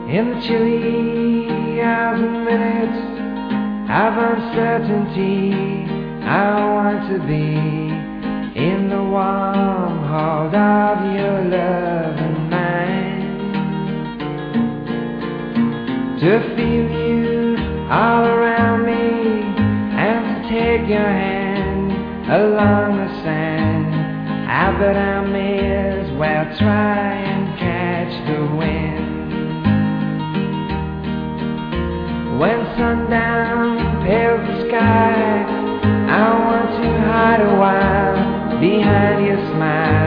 In the chilly hours and minutes of uncertainty, I want to be in the warm hold of your love and mine, to feel you all around me and to take your hand along the sand. I bet I may as well try and catch the wind. When sundown pales the sky, I want to hide a while behind your smile.